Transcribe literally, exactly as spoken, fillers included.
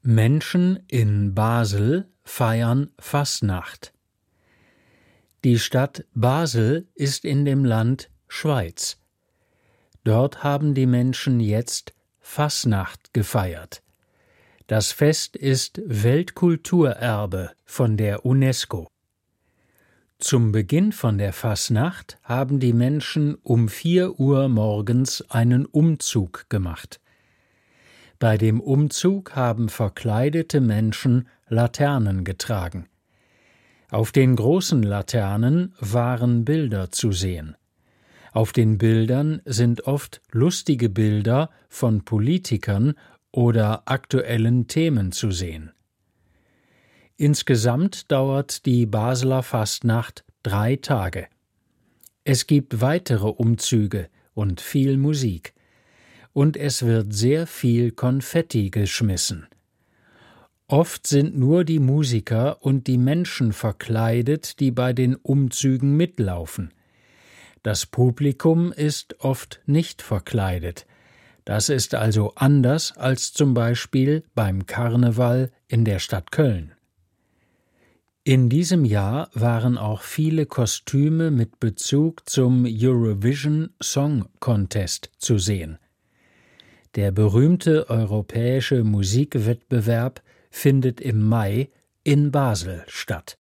Menschen in Basel feiern Fastnacht. Die Stadt Basel ist in dem Land Schweiz. Dort haben die Menschen jetzt Fastnacht gefeiert. Das Fest ist Weltkulturerbe von der UNESCO. Zum Beginn von der Fastnacht haben die Menschen um vier Uhr morgens einen Umzug gemacht. Bei dem Umzug haben verkleidete Menschen Laternen getragen. Auf den großen Laternen waren Bilder zu sehen. Auf den Bildern sind oft lustige Bilder von Politikern oder aktuellen Themen zu sehen. Insgesamt dauert die Basler Fastnacht drei Tage. Es gibt weitere Umzüge und viel Musik. Und es wird sehr viel Konfetti geschmissen. Oft sind nur die Musiker und die Menschen verkleidet, die bei den Umzügen mitlaufen. Das Publikum ist oft nicht verkleidet. Das ist also anders als zum Beispiel beim Karneval in der Stadt Köln. In diesem Jahr waren auch viele Kostüme mit Bezug zum Eurovision Song Contest zu sehen. Der berühmte europäische Musikwettbewerb findet im Mai in Basel statt.